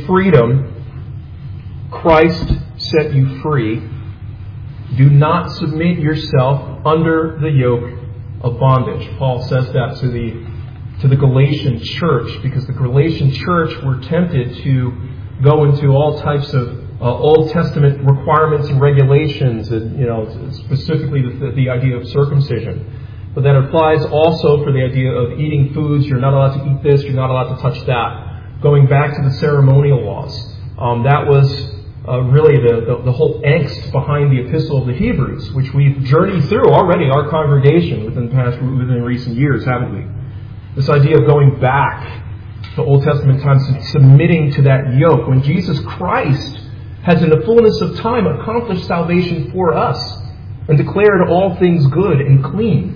in freedom, Christ set you free. Do not submit yourself under the yoke of bondage. Paul says that to the Galatian church, because the Galatian church were tempted to go into all types of Old Testament requirements and regulations, and specifically the idea of circumcision. But that applies also for the idea of eating foods. You're not allowed to eat this. You're not allowed to touch that. Going back to the ceremonial laws, that was really the whole angst behind the Epistle of the Hebrews, which we've journeyed through already, our congregation, within recent years, haven't we? This idea of going back to Old Testament times and submitting to that yoke, when Jesus Christ has in the fullness of time accomplished salvation for us and declared all things good and clean.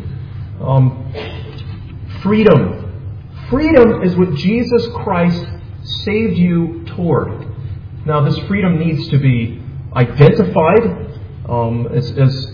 Freedom is what Jesus Christ saved you toward. Now, this freedom needs to be identified. As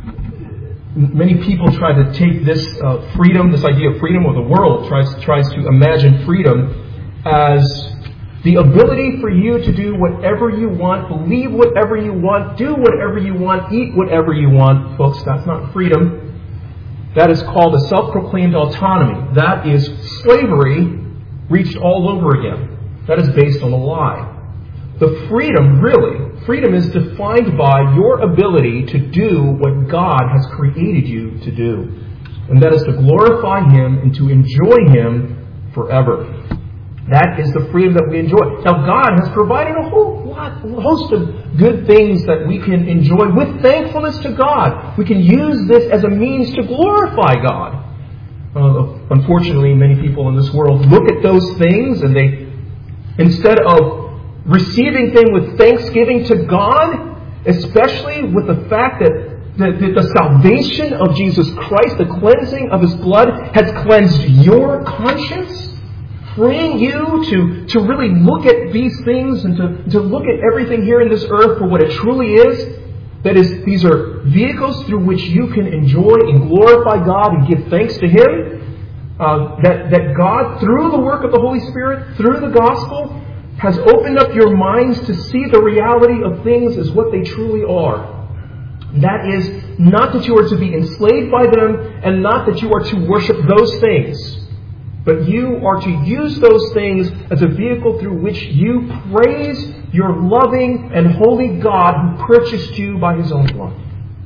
many people try to take this freedom, this idea of freedom, or the world tries to imagine freedom as the ability for you to do whatever you want, believe whatever you want, do whatever you want, eat whatever you want. Folks, that's not freedom. That is called a self-proclaimed autonomy. That is slavery reached all over again. That is based on a lie. The freedom is defined by your ability to do what God has created you to do. And that is to glorify Him and to enjoy Him forever. That is the freedom that we enjoy. Now, God has provided a host of good things that we can enjoy with thankfulness to God. We can use this as a means to glorify God. Unfortunately, many people in this world look at those things and they, instead of receiving things with thanksgiving to God, especially with the fact that the salvation of Jesus Christ, the cleansing of His blood, has cleansed your conscience, freeing you to really look at these things and to look at everything here in this earth for what it truly is. That is, these are vehicles through which you can enjoy and glorify God and give thanks to Him. That God, through the work of the Holy Spirit, through the gospel, has opened up your minds to see the reality of things as what they truly are. That is, not that you are to be enslaved by them, and not that you are to worship those things. But you are to use those things as a vehicle through which you praise your loving and holy God who purchased you by His own blood.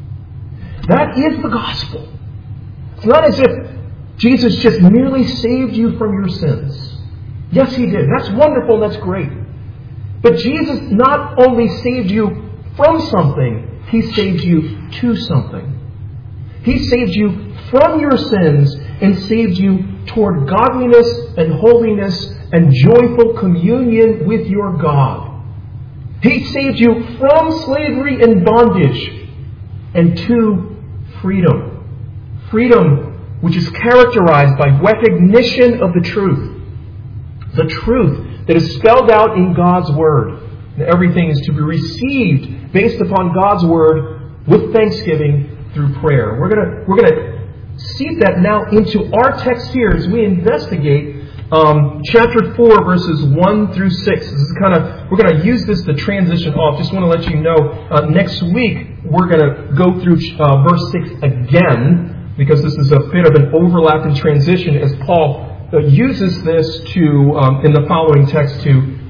That is the gospel. It's not as if Jesus just merely saved you from your sins. Yes, He did. That's wonderful. That's great. But Jesus not only saved you from something, He saved you to something. He saved you from your sins and saved you toward godliness and holiness and joyful communion with your God. He saved you from slavery and bondage and to freedom. Freedom which is characterized by recognition of the truth. The truth that is spelled out in God's Word. And everything is to be received based upon God's Word with thanksgiving through prayer. We're going to seep that now into our text here as we investigate chapter 4, verses 1 through 6. This is we're going to use this to transition off. Just want to let you know, next week we're going to go through verse 6 again, because this is a bit of an overlap and transition as Paul uses this to, in the following text,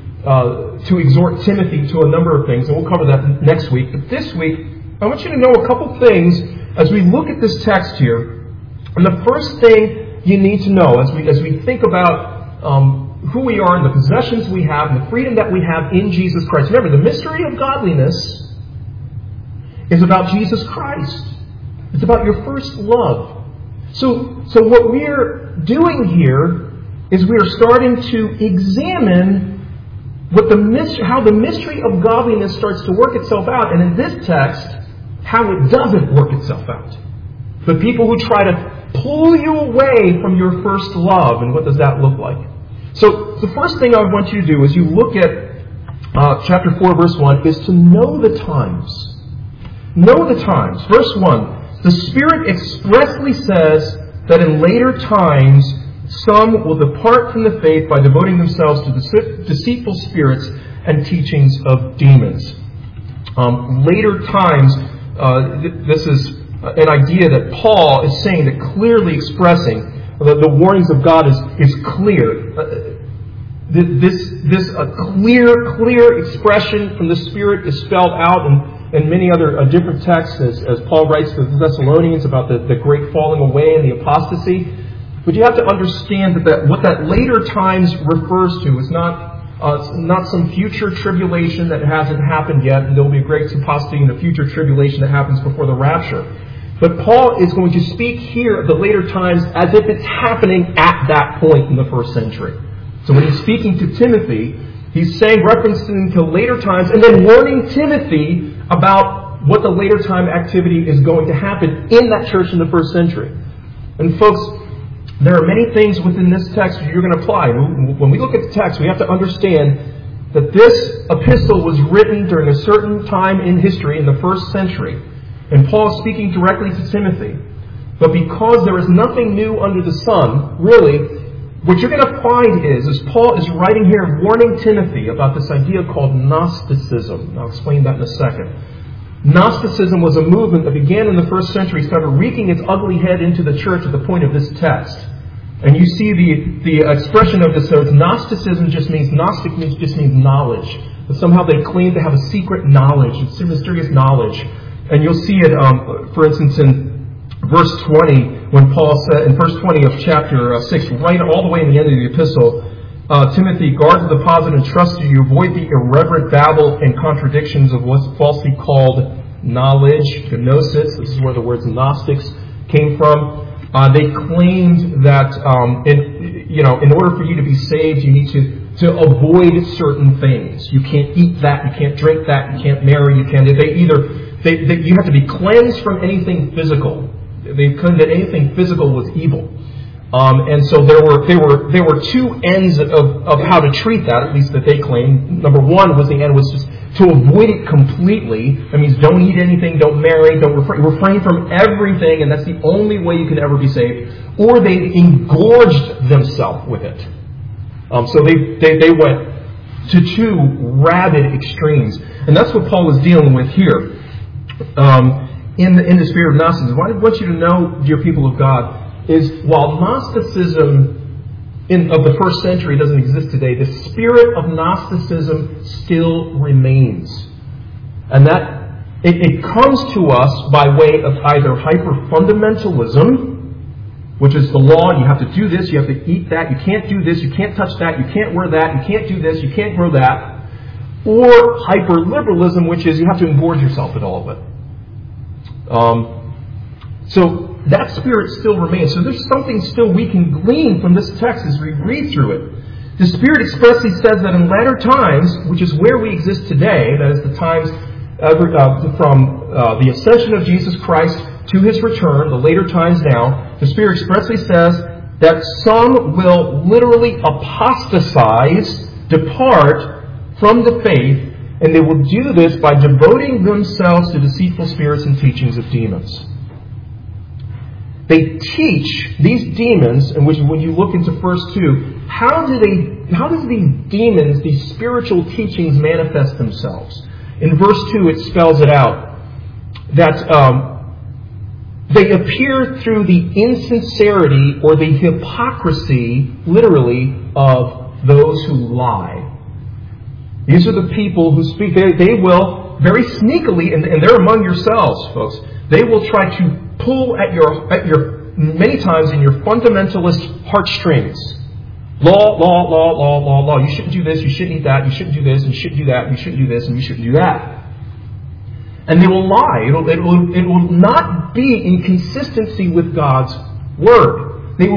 to exhort Timothy to a number of things, and we'll cover that next week. But this week, I want you to know a couple things as we look at this text here. And the first thing you need to know as we think about who we are and the possessions we have and the freedom that we have in Jesus Christ. Remember, the mystery of godliness is about Jesus Christ. It's about your first love. So what we're doing here is we are starting to examine how the mystery of godliness starts to work itself out, and in this text, how it doesn't work itself out. The people who try to pull you away from your first love, and what does that look like? So the first thing I want you to do as you look at chapter 4, verse 1, is to know the times. Know the times. Verse 1, the Spirit expressly says that in later times some will depart from the faith by devoting themselves to deceitful spirits and teachings of demons. Later times, this is an idea that Paul is saying, that clearly expressing the warnings of God is clear. This clear expression from the Spirit is spelled out in many other different texts, as Paul writes to the Thessalonians about the great falling away and the apostasy. But you have to understand that what that later times refers to is not some future tribulation that hasn't happened yet, and there will be a great apostasy in the future tribulation that happens before the rapture. But Paul is going to speak here of the later times as if it's happening at that point in the first century. So when he's speaking to Timothy, he's saying, referencing to later times, and then warning Timothy about what the later time activity is going to happen in that church in the first century. And folks, there are many things within this text that you're going to apply. When we look at the text, we have to understand that this epistle was written during a certain time in history in the first century. And Paul is speaking directly to Timothy. But because there is nothing new under the sun, really, what you're going to find is Paul is writing here warning Timothy about this idea called Gnosticism. I'll explain that in a second. Gnosticism was a movement that began in the first century, started wreaking its ugly head into the church at the point of this text. And you see the expression of this, so it's Gnosticism just means knowledge. But somehow they claim to have a secret knowledge, it's mysterious knowledge. And you'll see it, for instance, in verse 20, when Paul said, in verse 20 of chapter 6, right all the way in the end of the epistle, Timothy, guard the deposit entrusted to you, avoid the irreverent babble and contradictions of what's falsely called knowledge, gnosis. This is where the words Gnostics came from. They claimed that in order for you to be saved, you need to avoid certain things. You can't eat that, you can't drink that, you can't marry, you can't. You have to be cleansed from anything physical. They claimed that anything physical was evil. And so there were two ends of how to treat that, at least that they claimed. Number one was the end was just to avoid it completely. That means don't eat anything, don't marry, don't refrain from everything, and that's the only way you can ever be saved. Or they engorged themselves with it. So they went to two rabid extremes, and that's what Paul is dealing with here. In the spirit of Gnosticism, what I want you to know, dear people of God, is while Gnosticism of the first century doesn't exist today, the spirit of Gnosticism still remains. And that it comes to us by way of either hyper-fundamentalism, which is the law, you have to do this, you have to eat that, you can't do this, you can't touch that, you can't wear that, you can't do this, you can't grow that, or hyper-liberalism, which is you have to engorge yourself with all of it. So that spirit still remains. So there's something still we can glean from this text as we read through it. The Spirit expressly says that in latter times, which is where we exist today, that is the times from the ascension of Jesus Christ to His return, the later times now, the Spirit expressly says that some will literally apostatize, depart from the faith, and they will do this by devoting themselves to deceitful spirits and teachings of demons. They teach these demons, and which when you look into verse 2, how does these demons, these spiritual teachings manifest themselves? In verse 2 it spells it out that they appear through the insincerity or the hypocrisy, literally, of those who lie. These are the people who speak. They will very sneakily, and they're among yourselves, folks. They will try to pull at your many times in your fundamentalist heartstrings. Law. You shouldn't do this. You shouldn't eat that. You shouldn't do this. And you shouldn't do that. You shouldn't do this. And you shouldn't do that. And they will lie. It will not be in consistency with God's word. They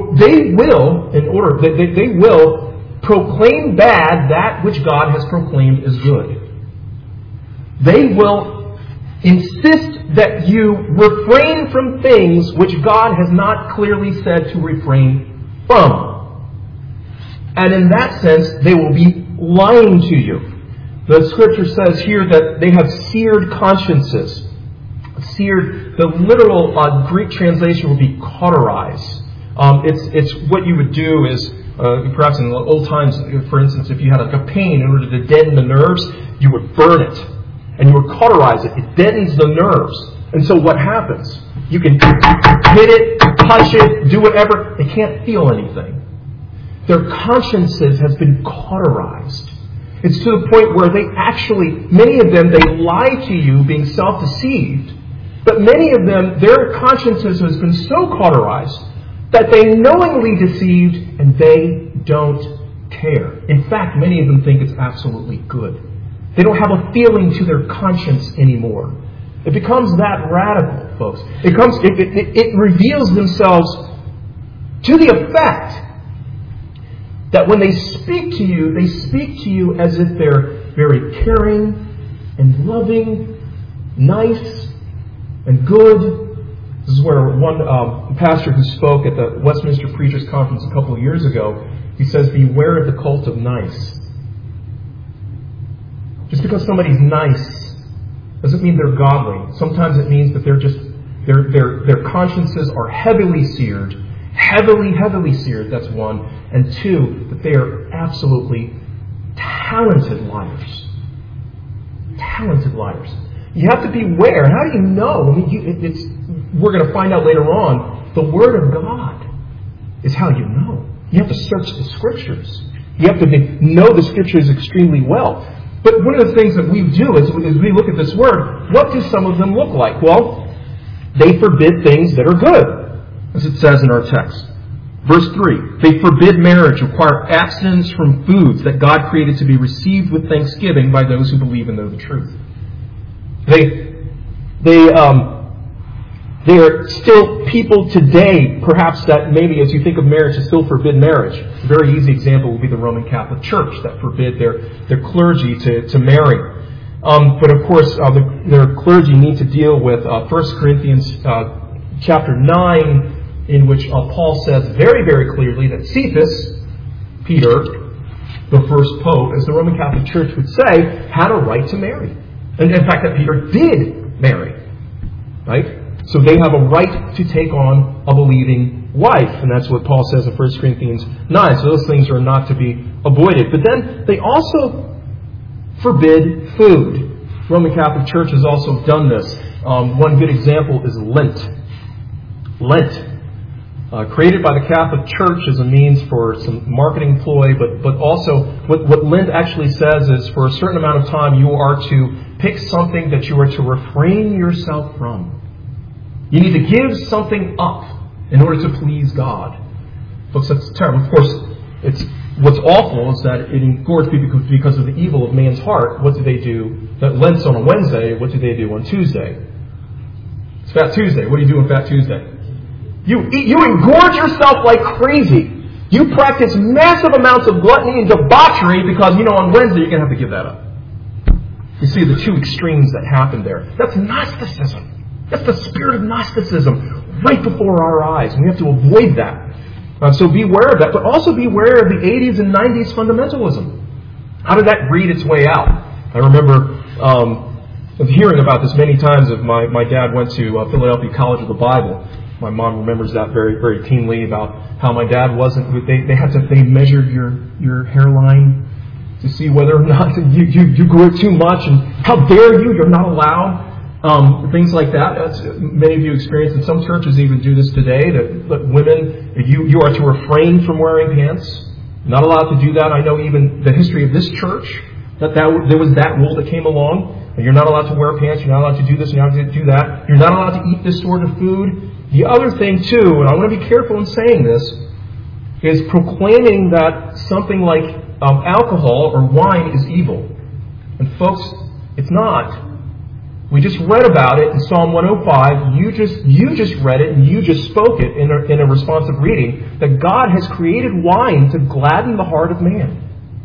will proclaim bad that which God has proclaimed is good. They will insist that you refrain from things which God has not clearly said to refrain from. And in that sense, they will be lying to you. The Scripture says here that they have seared consciences. Seared, the literal Greek translation will be cauterize. It's what you would do is, perhaps in the old times, for instance, if you had a pain, in order to deaden the nerves, you would burn it. And you would cauterize it. It deadens the nerves. And so what happens? You can hit it, touch it, do whatever. They can't feel anything. Their consciences has been cauterized. It's to the point where they actually, many of them, they lie to you, being self-deceived. But many of them, their consciences has been so cauterized that they knowingly deceived and they don't care. In fact, many of them think it's absolutely good. They don't have a feeling to their conscience anymore. It becomes that radical, folks. It reveals themselves to the effect that when they speak to you as if they're very caring and loving, nice and good. This is where one pastor who spoke at the Westminster Preachers Conference a couple of years ago, he says, beware of the cult of nice. Just because somebody's nice doesn't mean they're godly. Sometimes it means that they're just their consciences are heavily seared. Heavily seared, that's one. And two, that they are absolutely talented liars. Talented liars. You have to beware. How do you know? I mean, we're going to find out later on, the Word of God is how you know. You have to search the Scriptures. You have to know the Scriptures extremely well. But one of the things that we do is we look at this Word, what do some of them look like? Well, they forbid things that are good, as it says in our text. Verse 3, they forbid marriage, require abstinence from foods that God created to be received with thanksgiving by those who believe and know the truth. They are still people today, perhaps, that maybe as you think of marriage, to still forbid marriage. A very easy example would be the Roman Catholic Church that forbid their clergy to marry. But of course, their clergy need to deal with 1 Corinthians chapter 9, in which Paul says very, very clearly that Cephas, Peter, the first pope, as the Roman Catholic Church would say, had a right to marry. And in fact, that Peter did marry. Right? So they have a right to take on a believing wife. And that's what Paul says in 1 Corinthians 9. So those things are not to be avoided. But then they also forbid food. The Roman Catholic Church has also done this. One good example is Lent. Lent. Created by the Catholic Church as a means for some marketing ploy, but also what Lent actually says is for a certain amount of time you are to pick something that you are to refrain yourself from. You need to give something up in order to please God. Folks, that's terrible. Of course, what's awful is that it engorges people because of the evil of man's heart. What do they do? Lent's on a Wednesday. What do they do on Tuesday? It's Fat Tuesday. What do you do on Fat Tuesday? You engorge yourself like crazy. You practice massive amounts of gluttony and debauchery because, on Wednesday you're going to have to give that up. You see the two extremes that happen there. That's Gnosticism. That's the spirit of Gnosticism right before our eyes. And we have to avoid that. So beware of that. But also beware of the 80s and 90s fundamentalism. How did that read its way out? I remember hearing about this many times. My dad went to Philadelphia College of the Bible. My mom remembers that very, very keenly about how my dad wasn't. They measured your hairline to see whether or not you grew it too much, and how dare you? You're not allowed. Things like that. Many of you experience, and some churches even do this today. That women, you are to refrain from wearing pants. Not allowed to do that. I know even the history of this church that there was that rule that came along. You're not allowed to wear pants. You're not allowed to do this. You're not allowed to do that. You're not allowed to eat this sort of food. The other thing, too, and I want to be careful in saying this, is proclaiming that something like alcohol or wine is evil. And folks, it's not. We just read about it in Psalm 105. You just read it and you just spoke it in a responsive reading, that God has created wine to gladden the heart of man.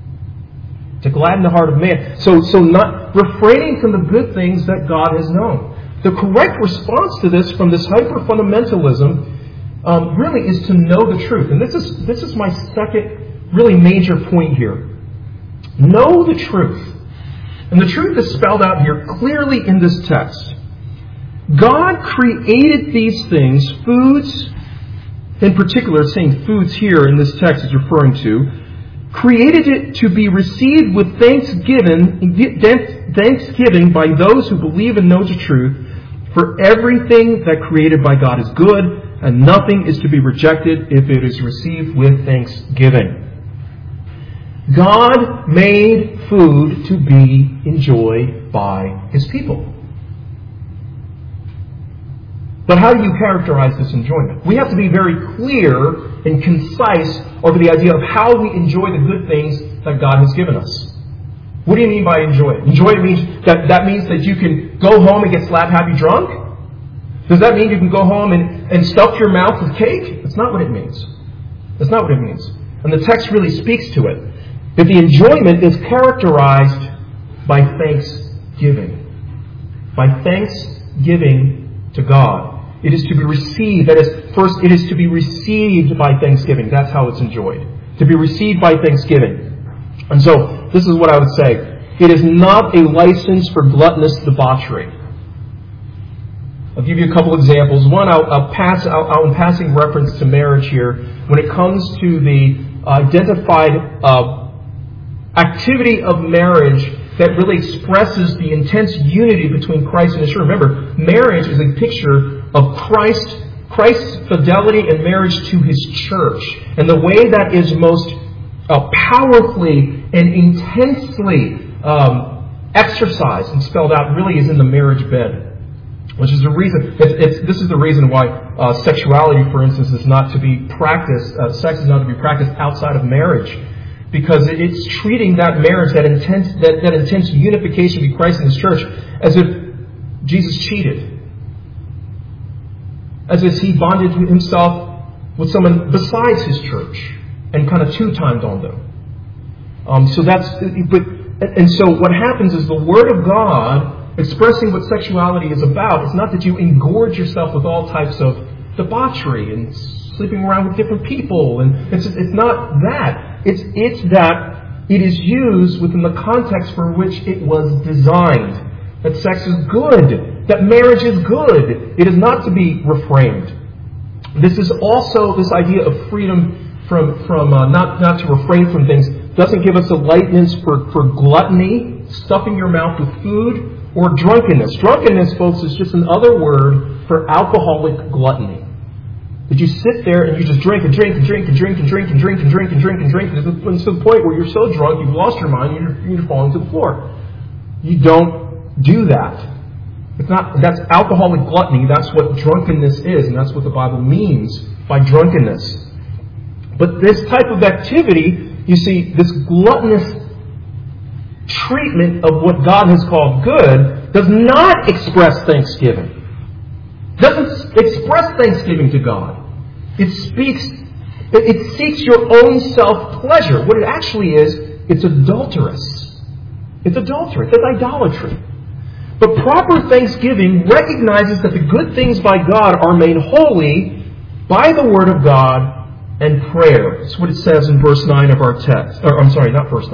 To gladden the heart of man. So not refraining from the good things that God has known. The correct response to this from this hyper-fundamentalism really is to know the truth. And this is my second really major point here. Know the truth. And the truth is spelled out here clearly in this text. God created these things, foods in particular, saying foods here in this text is referring to, created it to be received with thanksgiving by those who believe and know the truth. For everything that created by God is good, and nothing is to be rejected if it is received with thanksgiving. God made food to be enjoyed by His people. But how do you characterize this enjoyment? We have to be very clear and concise over the idea of how we enjoy the good things that God has given us. What do you mean by enjoy it? Enjoy it means that means that you can go home and get slap happy drunk? Does that mean you can go home and stuff your mouth with cake? That's not what it means. That's not what it means. And the text really speaks to it. That the enjoyment is characterized by thanksgiving. By thanksgiving to God. It is to be received. That is, first, it is to be received by thanksgiving. That's how it's enjoyed. To be received by thanksgiving. And so, this is what I would say. It is not a license for gluttonous debauchery. I'll give you a couple examples. One, I'll in passing reference to marriage here. When it comes to the identified activity of marriage that really expresses the intense unity between Christ and His church. Remember, marriage is a picture of Christ's fidelity in marriage to His church. And the way that is most powerfully and intensely exercised and spelled out really is in the marriage bed. Which is the reason. This is the reason why sexuality, for instance, is not to be practiced. Sex is not to be practiced outside of marriage, because it's treating that marriage, that intense unification between Christ and His church, as if Jesus cheated, as if He bonded Himself with someone besides His church and kind of two-timed on them. So what happens is the Word of God, expressing what sexuality is about, it's not that you engorge yourself with all types of debauchery and sleeping around with different people, and it's not that. It's that it is used within the context for which it was designed. That sex is good. That marriage is good. It is not to be refrained. This is also this idea of freedom from not to refrain from things. Doesn't give us a license for gluttony, stuffing your mouth with food, or drunkenness. Drunkenness, folks, is just another word for alcoholic gluttony. That you sit there and you just drink and drink and drink and drink and drink and drink and drink and drink and drink to the point where you're so drunk you've lost your mind and you're falling to the floor. You don't do that. That's alcoholic gluttony. That's what drunkenness is, and that's what the Bible means by drunkenness. But this type of activity, you see, this gluttonous treatment of what God has called good does not express thanksgiving. Doesn't express thanksgiving to God. It seeks your own self-pleasure. What it actually is, it's adulterous. It's adultery. It's idolatry. But proper thanksgiving recognizes that the good things by God are made holy by the Word of God and prayer. That's what it says in verse 9 of our text. Or, I'm sorry, not verse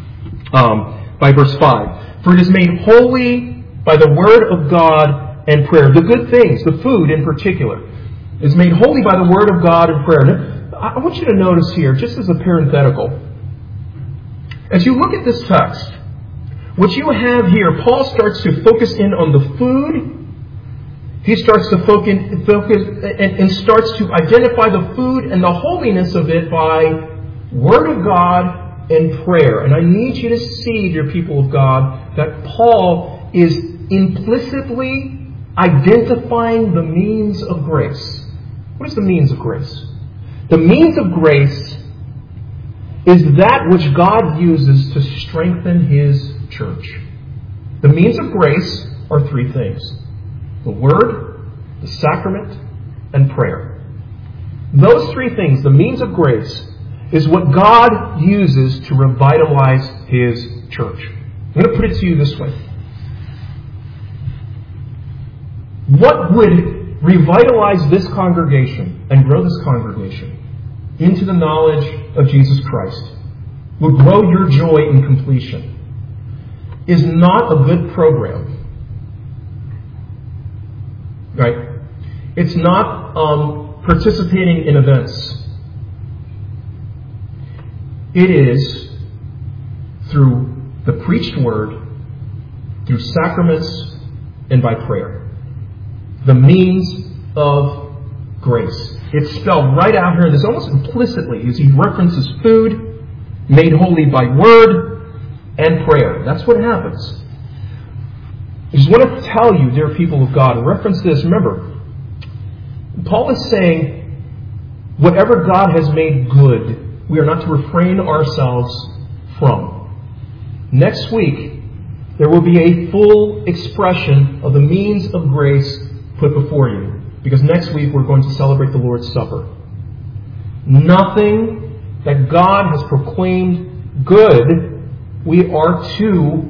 9. By verse 5. For it is made holy by the Word of God and prayer. The good things, the food in particular, is made holy by the Word of God and prayer. Now, I want you to notice here, just as a parenthetical, as you look at this text, what you have here, Paul starts to focus in on the food. He starts to focus and starts to identify the food and the holiness of it by Word of God and prayer. And I need you to see, dear people of God, that Paul is implicitly identifying the means of grace. What is the means of grace? The means of grace is that which God uses to strengthen His church. The means of grace are three things: the Word, the sacrament, and prayer. Those three things, the means of grace, is what God uses to revitalize His church. I'm going to put it to you this way. What would revitalize this congregation and grow this congregation into the knowledge of Jesus Christ, would grow your joy in completion, is not a good program. Right? It's not participating in events. It is through the preached word, through sacraments, and by prayer. The means of grace. It's spelled right out here, this almost implicitly, as he references food, made holy by word, and prayer. That's what happens. I just want to tell you, dear people of God, and reference this, remember, Paul is saying, whatever God has made good, we are not to refrain ourselves from. Next week, there will be a full expression of the means of grace put before you. Because next week we're going to celebrate the Lord's Supper. Nothing that God has proclaimed good, we are to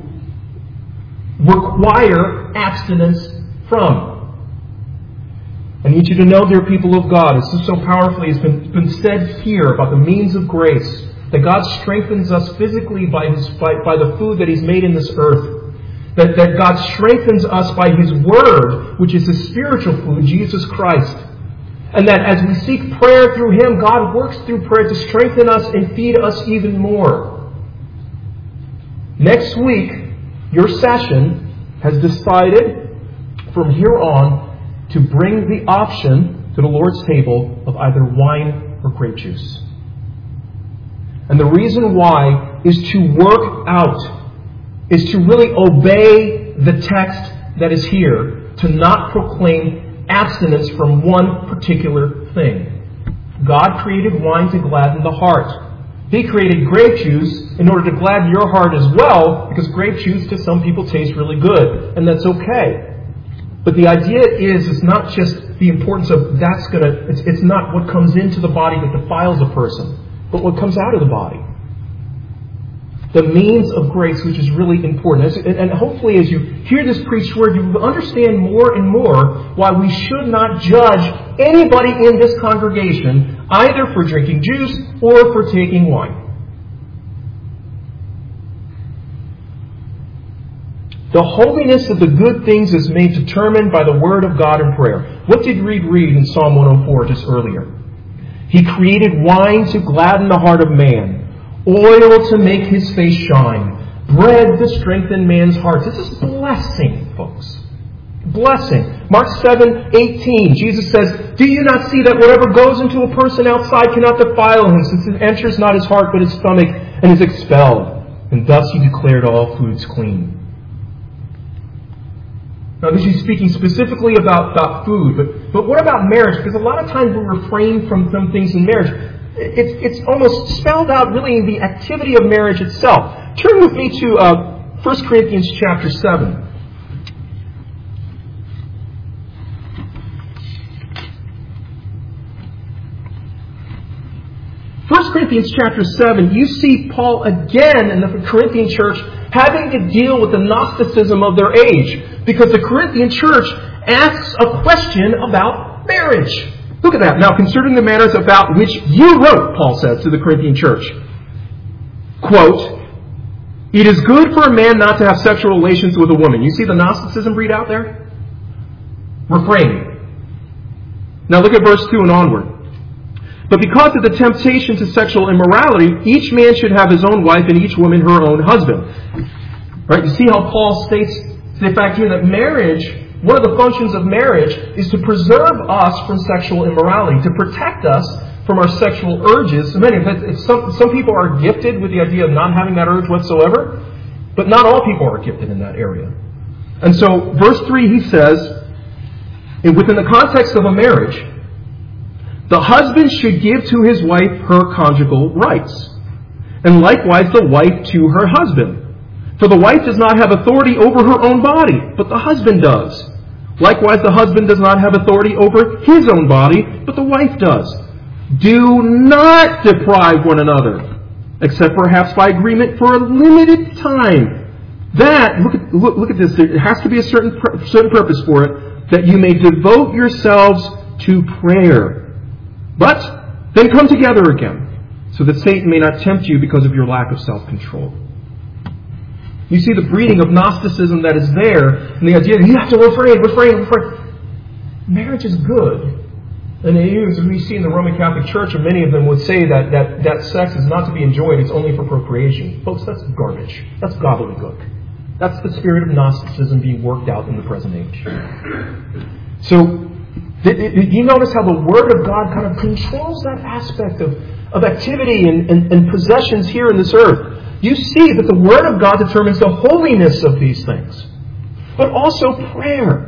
require abstinence from. I need you to know, dear people of God, this is so powerfully has been said here about the means of grace, that God strengthens us physically by the food that He's made in this earth. That God strengthens us by His Word, which is His spiritual food, Jesus Christ. And that as we seek prayer through Him, God works through prayer to strengthen us and feed us even more. Next week, your session has decided from here on to bring the option to the Lord's table of either wine or grape juice. And the reason why is to work out, is to really obey the text that is here, to not proclaim abstinence from one particular thing. God created wine to gladden the heart. He created grape juice in order to gladden your heart as well, because grape juice to some people tastes really good, and that's okay. But the idea is, it's not just the importance of it's not what comes into the body that defiles a person, but what comes out of the body. The means of grace, which is really important. And hopefully as you hear this preached word, you will understand more and more why we should not judge anybody in this congregation either for drinking juice or for taking wine. The holiness of the good things is made determined by the Word of God and prayer. What did we read in Psalm 104 just earlier? He created wine to gladden the heart of man, oil to make his face shine, bread to strengthen man's heart. This is blessing, folks. Blessing. Mark 7:18, Jesus says, "Do you not see that whatever goes into a person outside cannot defile him, since it enters not his heart but his stomach and is expelled? And thus he declared all foods clean." Now, this is speaking specifically about food, but what about marriage? Because a lot of times we refrain from some things in marriage. It's almost spelled out really in the activity of marriage itself. Turn with me to 1 Corinthians chapter 7. 1 Corinthians chapter 7, you see Paul again in the Corinthian church having to deal with the Gnosticism of their age, because the Corinthian church asks a question about marriage. Look at that. Now, concerning the matters about which you wrote, Paul says to the Corinthian church, quote, "It is good for a man not to have sexual relations with a woman." You see the Gnosticism read out there? Refrain. Now look at verse 2 and onward. "But because of the temptation to sexual immorality, each man should have his own wife and each woman her own husband." Right? You see how Paul states the fact here that marriage, one of the functions of marriage is to preserve us from sexual immorality, to protect us from our sexual urges. Some people are gifted with the idea of not having that urge whatsoever, but not all people are gifted in that area. And so, verse 3, he says, within the context of a marriage, the husband should give to his wife her conjugal rights, and likewise the wife to her husband. For the wife does not have authority over her own body, but the husband does. Likewise, the husband does not have authority over his own body, but the wife does. Do not deprive one another, except perhaps by agreement for a limited time. That, look at this, there has to be a certain purpose for it, that you may devote yourselves to prayer. But then come together again, so that Satan may not tempt you because of your lack of self-control. You see the breeding of Gnosticism that is there, and the idea that you have to refrain. Marriage is good, And as we see in the Roman Catholic Church, and many of them would say that sex is not to be enjoyed, it's only for procreation. Folks, that's garbage. That's gobbledygook. That's the spirit of Gnosticism being worked out in the present age. So, you notice how the Word of God kind of controls that aspect of activity and possessions here in this earth. You see that the Word of God determines the holiness of these things, but also prayer.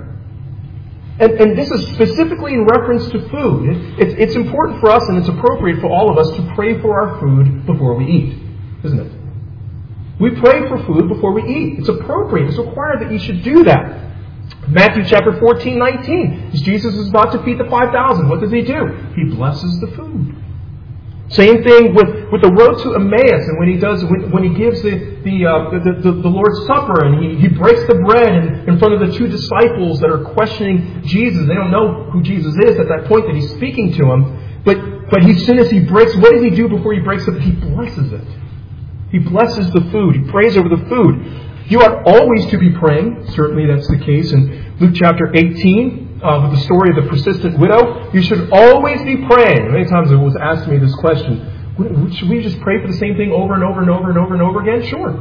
And this is specifically in reference to food. It's important for us and it's appropriate for all of us to pray for our food before we eat, isn't it? We pray for food before we eat. It's appropriate. It's required that you should do that. Matthew chapter 14:19. As Jesus is about to feed the 5,000, what does He do? He blesses the food. Same thing with the road to Emmaus, and when he gives the Lord's Supper, and he breaks the bread in front of the two disciples that are questioning Jesus. They don't know who Jesus is at that point that He's speaking to them. But as soon as He breaks, what does He do before He breaks it? He blesses it. He blesses the food. He prays over the food. You ought always to be praying. Certainly that's the case in Luke chapter 18. With the story of the persistent widow, you should always be praying. Many times it was asked me this question, should we just pray for the same thing over and over and over and over and over again? Sure.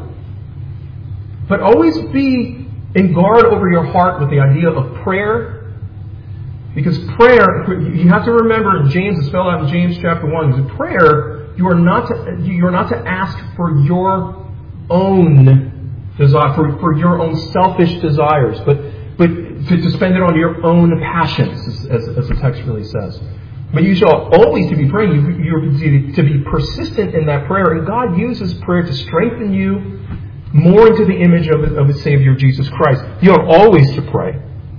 But always be in guard over your heart with the idea of prayer. Because prayer, you have to remember, James is spelled out in James chapter 1, in prayer, you are not to ask for your own desire, for your own selfish desires, but to spend it on your own passions, as the text really says. But you shall always to be praying. You're to be persistent in that prayer. And God uses prayer to strengthen you more into the image of His Savior, Jesus Christ. You ought always to pray.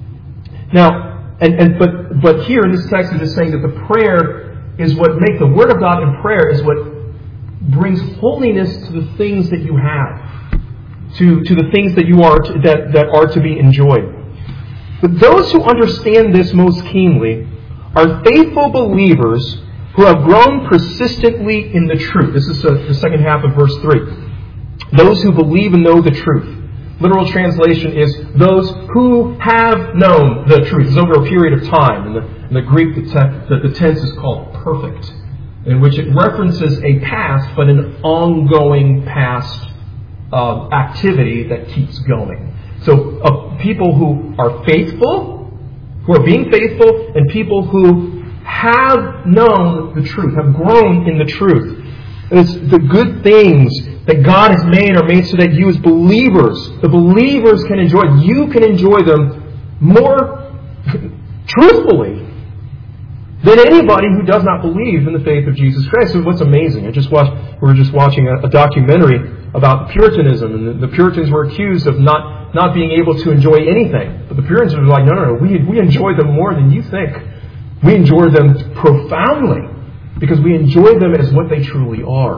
Now, but here in this text it is saying that the prayer is what makes the Word of God, and prayer is what brings holiness to the things that you have, to the things that you are that are to be enjoyed. But those who understand this most keenly are faithful believers who have grown persistently in the truth. This is the second half of verse 3. Those who believe and know the truth. Literal translation is those who have known the truth. It's over a period of time. In the Greek, the tense is called perfect, in which it references a past, but an ongoing past activity that keeps going. So people who are faithful, who are being faithful, and people who have known the truth, have grown in the truth. It's the good things that God has made are made so that you as believers, the believers can enjoy it. You can enjoy them more truthfully than anybody who does not believe in the faith of Jesus Christ. So what's amazing, we were just watching a documentary about Puritanism, and the Puritans were accused of not being able to enjoy anything. But the Puritans were like, no, we enjoy them more than you think. We enjoy them profoundly because we enjoy them as what they truly are.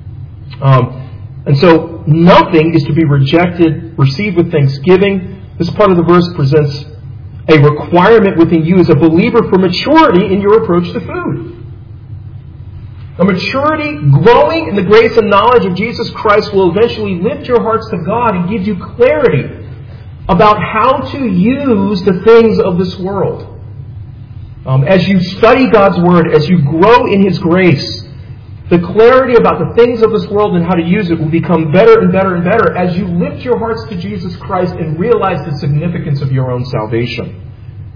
And so nothing is to be rejected, received with thanksgiving. This part of the verse presents a requirement within you as a believer for maturity in your approach to food. A maturity growing in the grace and knowledge of Jesus Christ will eventually lift your hearts to God and give you clarity about how to use the things of this world. As you study God's Word, as you grow in His grace, the clarity about the things of this world and how to use it will become better and better and better as you lift your hearts to Jesus Christ and realize the significance of your own salvation.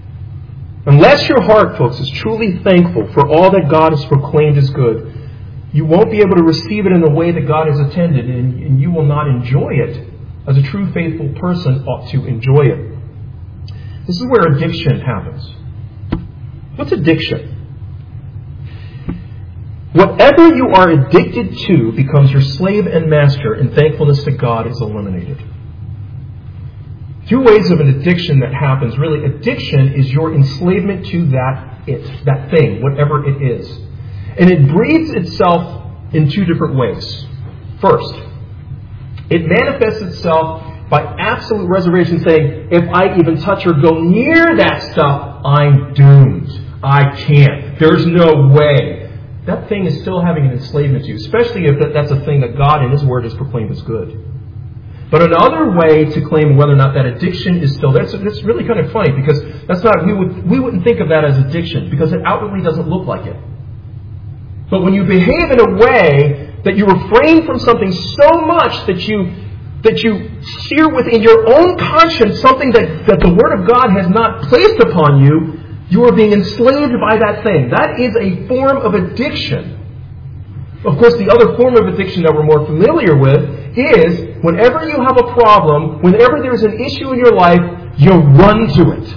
Unless your heart, folks, is truly thankful for all that God has proclaimed as good, you won't be able to receive it in the way that God has intended, and you will not enjoy it as a true faithful person ought to enjoy it. This is where addiction happens. What's addiction? Whatever you are addicted to becomes your slave and master, and thankfulness to God is eliminated. Two ways of an addiction that happens. Really, addiction is your enslavement to that thing, whatever it is. And it breeds itself in two different ways. First, it manifests itself by absolute reservation, saying, if I even touch or go near that stuff, I'm doomed. I can't. There's no way. That thing is still having an enslavement to you, especially if that's a thing that God in His Word has proclaimed as good. But another way to claim whether or not that addiction is still there, it's really kind of funny because that's not, we wouldn't think of that as addiction because it outwardly doesn't look like it. But when you behave in a way that you refrain from something so much that you sear within your own conscience something that the Word of God has not placed upon you, you are being enslaved by that thing. That is a form of addiction. Of course, the other form of addiction that we're more familiar with is whenever you have a problem, whenever there's an issue in your life, you run to it.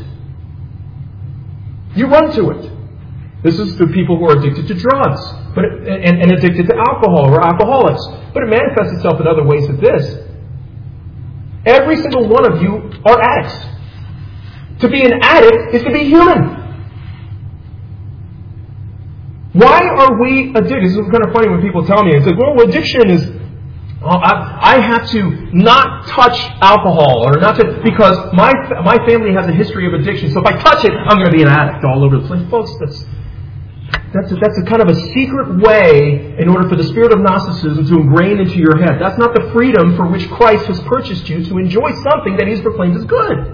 You run to it. This is the people who are addicted to drugs and addicted to alcohol or alcoholics. But it manifests itself in other ways of this. Every single one of you are addicts. To be an addict is to be human. Why are we addicted? This is kind of funny when people tell me, it's like, well, addiction is, I have to not touch alcohol or not to, because my family has a history of addiction. So if I touch it, I'm going to be an addict all over the place. Folks, that's a kind of a secret way in order for the spirit of Gnosticism to ingrain into your head. That's not the freedom for which Christ has purchased you to enjoy something that He's proclaimed as good.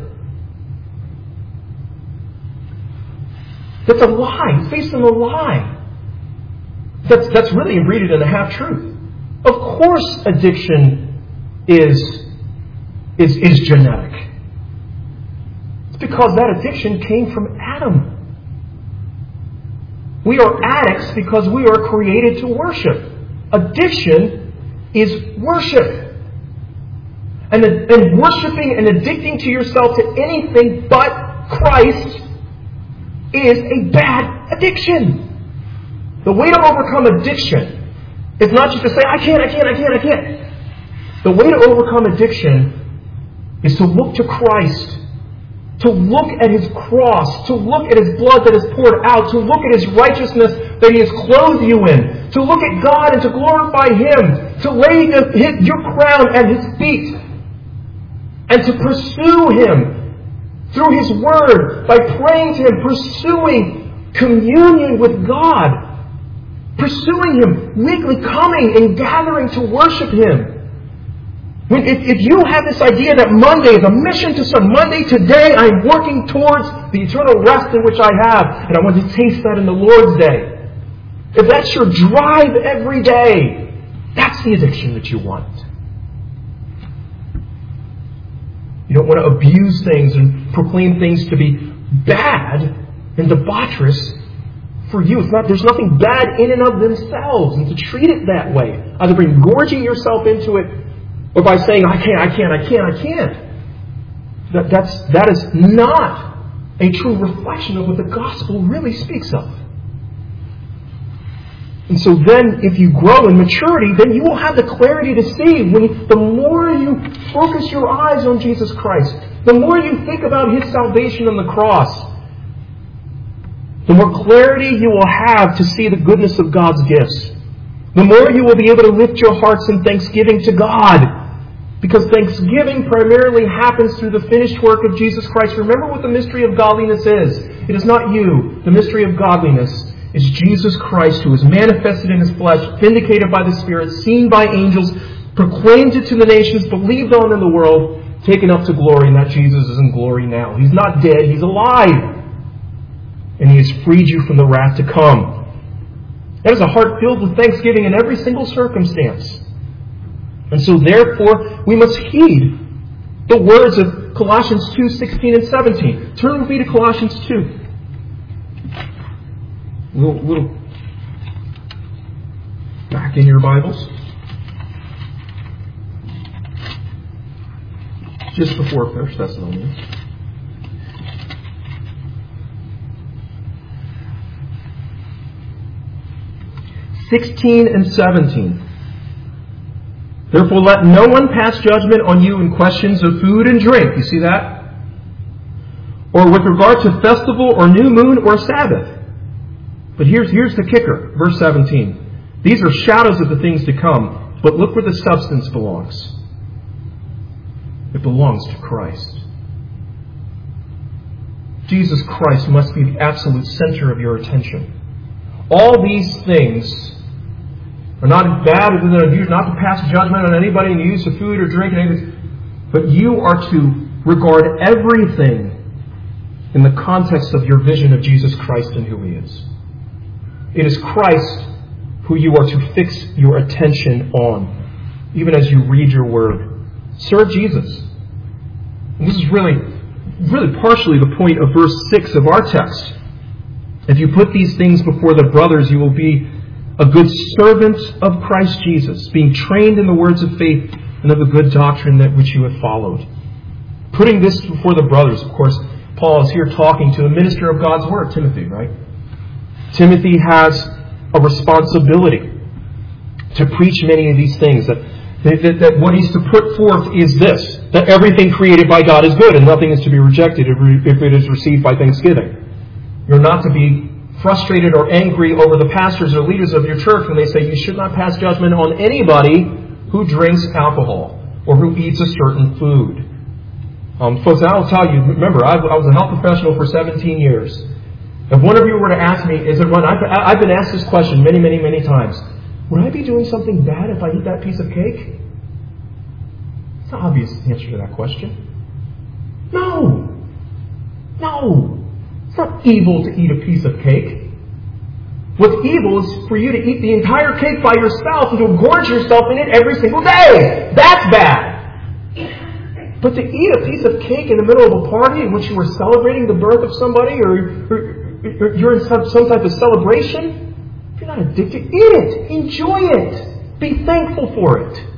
That's a lie. It's based on a lie. That's really rooted in a half-truth. Of course addiction is genetic. It's because that addiction came from Adam. We are addicts because we are created to worship. Addiction is worship. And worshiping and addicting to yourself to anything but Christ is a bad addiction. The way to overcome addiction is not just to say, I can't. The way to overcome addiction is to look to Christ, to look at His cross, to look at His blood that is poured out, to look at His righteousness that He has clothed you in, to look at God and to glorify Him, to lay your crown at His feet, and to pursue Him through His Word, by praying to Him, pursuing communion with God, pursuing Him, weekly coming and gathering to worship Him. If you have this idea that Monday is a mission to some Monday, today I am working towards the eternal rest in which I have, and I want to taste that in the Lord's Day. If that's your drive every day, that's the addiction that you want. You don't want to abuse things and proclaim things to be bad and debaucherous for you. There's nothing bad in and of themselves, and to treat it that way, either by gorging yourself into it or by saying, I can't. That is not a true reflection of what the gospel really speaks of. And so then, if you grow in maturity, then you will have the clarity to see. The more you focus your eyes on Jesus Christ, the more you think about His salvation on the cross, the more clarity you will have to see the goodness of God's gifts. The more you will be able to lift your hearts in thanksgiving to God. Because thanksgiving primarily happens through the finished work of Jesus Christ. Remember what the mystery of godliness is. It is not you. The mystery of godliness is Jesus Christ, who is manifested in His flesh, vindicated by the Spirit, seen by angels, proclaimed it to the nations, believed on in the world, taken up to glory, and that Jesus is in glory now. He's not dead. He's alive. And He has freed you from the wrath to come. That is a heart filled with thanksgiving in every single circumstance. And so therefore, we must heed the words of Colossians 2:16 and 17. Turn with me to Colossians 2. Little back in your Bibles. Just before 1 Thessalonians. (16 and 17). Therefore let no one pass judgment on you in questions of food and drink. You see that? Or with regard to festival or new moon or Sabbath. But here's the kicker. Verse 17. These are shadows of the things to come. But look where the substance belongs. It belongs to Christ. Jesus Christ must be the absolute center of your attention. All these things are not bad, not to pass judgment on anybody in the use of food or drink and anything. But you are to regard everything in the context of your vision of Jesus Christ and who He is. It is Christ who you are to fix your attention on, even as you read your Word. Serve Jesus. And this is really partially the point of verse 6 of our text. If you put these things before the brothers, you will be a good servant of Christ Jesus, being trained in the words of faith and of the good doctrine that which you have followed. Putting this before the brothers, of course, Paul is here talking to a minister of God's Word, Timothy, right? Timothy has a responsibility to preach many of these things, that what he's to put forth is this, that everything created by God is good and nothing is to be rejected if it is received by thanksgiving. You're not to be frustrated or angry over the pastors or leaders of your church when they say you should not pass judgment on anybody who drinks alcohol or who eats a certain food. Folks, I'll tell you, remember, I was a health professional for 17 years. If one of you were to ask me, I've been asked this question many, many, many times. Would I be doing something bad if I eat that piece of cake? It's an obvious answer to that question. No. It's not evil to eat a piece of cake. What's evil is for you to eat the entire cake by yourself and to gorge yourself in it every single day. That's bad. But to eat a piece of cake in the middle of a party in which you were celebrating the birth of somebody or you're in some type of celebration, if you're not addicted, eat it. Enjoy it. Be thankful for it.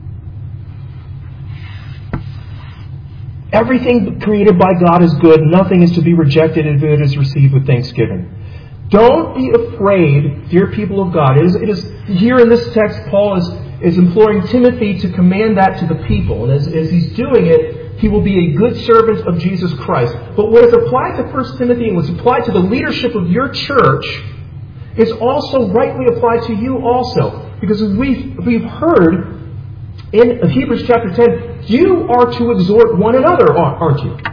Everything created by God is good. Nothing is to be rejected if it is received with thanksgiving. Don't be afraid, dear people of God. It is here in this text, Paul is imploring Timothy to command that to the people. And as he's doing it, he will be a good servant of Jesus Christ. But what is applied to 1 Timothy and what's applied to the leadership of your church is also rightly applied to you also. Because as we've heard in Hebrews chapter 10, you are to exhort one another, aren't you?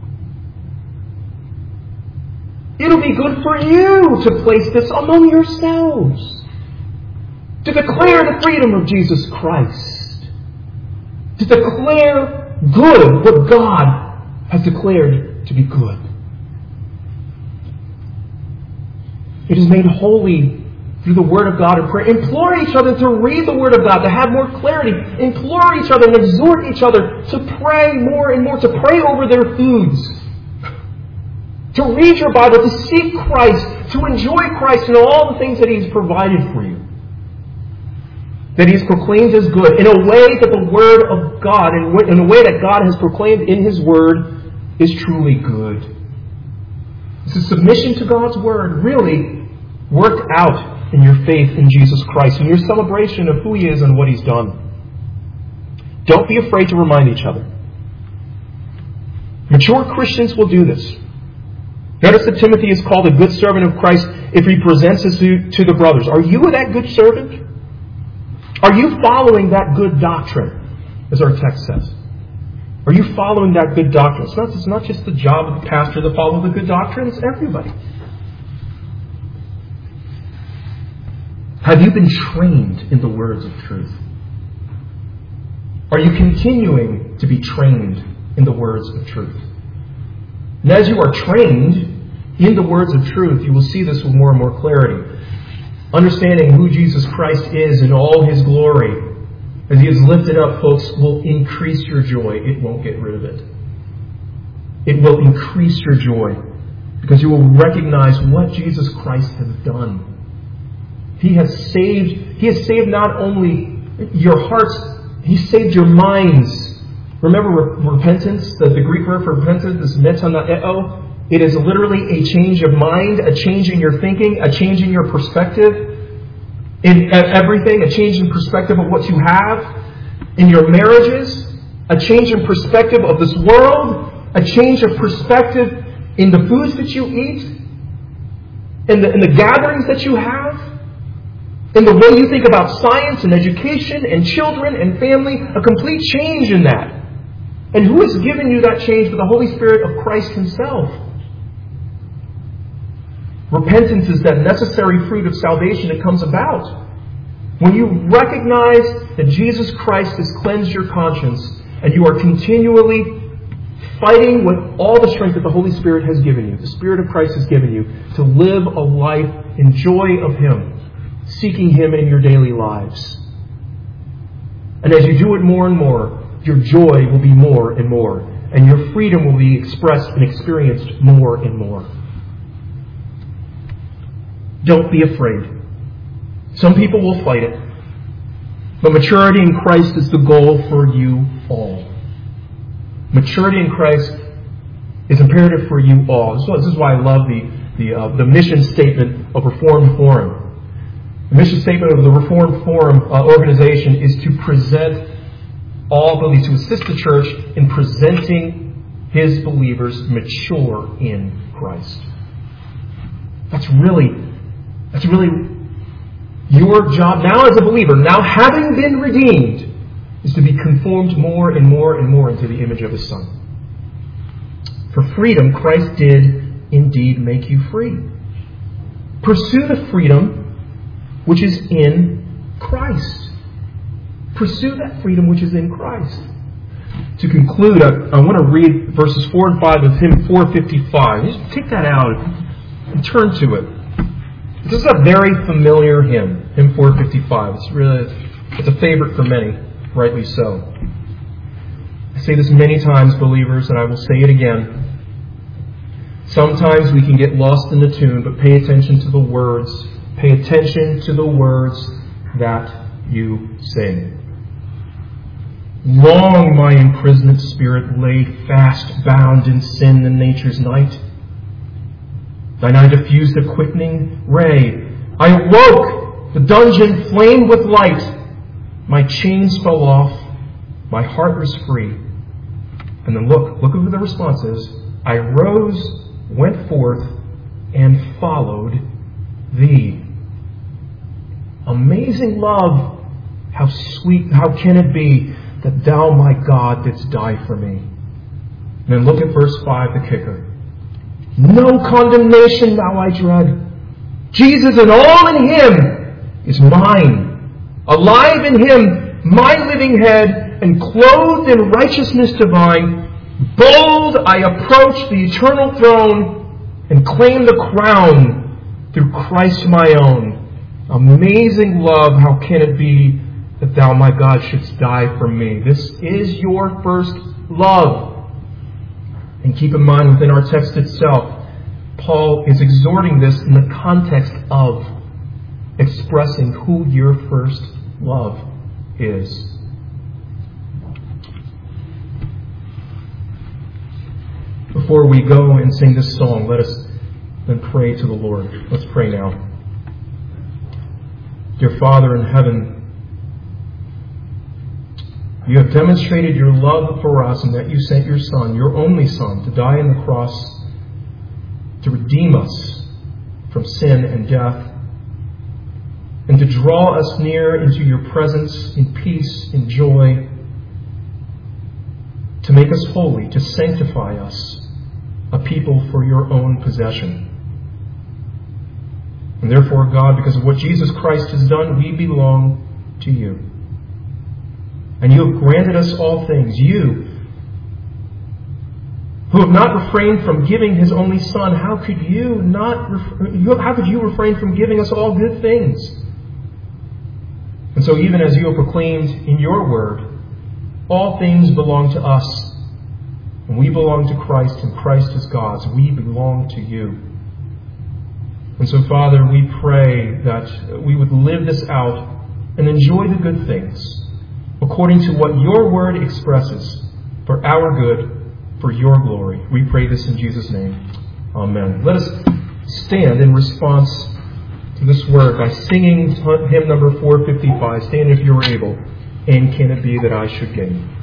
It'll be good for you to place this among yourselves. To declare the freedom of Jesus Christ. To declare good what God has declared to be good. It is made holy through the Word of God and prayer. Implore each other to read the Word of God, to have more clarity. Implore each other and exhort each other to pray more and more, to pray over their foods. To read your Bible, to seek Christ, to enjoy Christ and all the things that He's provided for you. That He's proclaimed as good in a way that the Word of God, in a way that God has proclaimed in His Word, is truly good. It's a submission to God's Word, really worked out in your faith in Jesus Christ, in your celebration of who He is and what He's done. Don't be afraid to remind each other. Mature Christians will do this. Notice that Timothy is called a good servant of Christ if he presents us to the brothers. Are you that good servant? Are you following that good doctrine, as our text says? Are you following that good doctrine? It's not just the job of the pastor to follow the good doctrine, it's everybody. Have you been trained in the words of truth? Are you continuing to be trained in the words of truth? And as you are trained in the words of truth, you will see this with more and more clarity. Understanding who Jesus Christ is in all His glory, as He is lifted up, folks, will increase your joy. It won't get rid of it. It will increase your joy because you will recognize what Jesus Christ has done. He has saved not only your hearts, He saved your minds. Remember repentance, the Greek word for repentance is metanoeo. It is literally a change of mind, a change in your thinking, a change in your perspective, in everything, a change in perspective of what you have, in your marriages, a change in perspective of this world, a change of perspective in the foods that you eat, in the gatherings that you have, in the way you think about science and education and children and family, a complete change in that. And who has given you that change but the Holy Spirit of Christ Himself? Repentance is that necessary fruit of salvation that comes about when you recognize that Jesus Christ has cleansed your conscience and you are continually fighting with all the strength that the Holy Spirit has given you, the Spirit of Christ has given you, to live a life in joy of Him, seeking Him in your daily lives. And as you do it more and more, your joy will be more and more, and your freedom will be expressed and experienced more and more. Don't be afraid. Some people will fight it, but maturity in Christ is the goal for you all. Maturity in Christ is imperative for you all. This is why I love the mission statement of Reformed Forum. The mission statement of the Reformed Forum organization is to present all believers, to assist the church in presenting his believers mature in Christ. That's really your job now as a believer, now having been redeemed, is to be conformed more and more and more into the image of His Son. For freedom, Christ did indeed make you free. Pursue the freedom which is in Christ. Pursue that freedom which is in Christ. To conclude, I want to read verses 4 and 5 of hymn 455. Just take that out and turn to it. This is a very familiar hymn, hymn 455. It's a favorite for many, rightly so. I say this many times, believers, and I will say it again. Sometimes we can get lost in the tune, but pay attention to the words. Pay attention to the words that you sing. Long my imprisoned spirit laid fast, bound in sin and nature's night. Thine eye diffused a quickening ray. I awoke, the dungeon flamed with light. My chains fell off, my heart was free. And then look at the response is. I rose, went forth, and followed Thee. Amazing love, how sweet, how can it be that Thou, my God, didst die for me? And then look at verse 5, the kicker. No condemnation now I dread. Jesus and all in Him is mine. Alive in Him, my living head, and clothed in righteousness divine, bold I approach the eternal throne and claim the crown through Christ my own. Amazing love, how can it be that Thou, my God, shouldst die for me? This is your first love. And keep in mind, within our text itself, Paul is exhorting this in the context of expressing who your first love is. Before we go and sing this song, let us then pray to the Lord. Let's pray now. Dear Father in heaven, You have demonstrated Your love for us in that You sent Your Son, Your only Son, to die on the cross to redeem us from sin and death, and to draw us near into Your presence in peace, in joy, to make us holy, to sanctify us, a people for Your own possession. And therefore, God, because of what Jesus Christ has done, we belong to You. And You have granted us all things. You, who have not refrained from giving His only Son, how could You refrain from giving us all good things? And so even as You have proclaimed in Your word, all things belong to us, and we belong to Christ, and Christ is God's. We belong to You. And so, Father, we pray that we would live this out and enjoy the good things according to what Your word expresses for our good, for Your glory. We pray this in Jesus' name. Amen. Let us stand in response to this word by singing hymn number 455. Stand if you are able. And can it be that I should gain?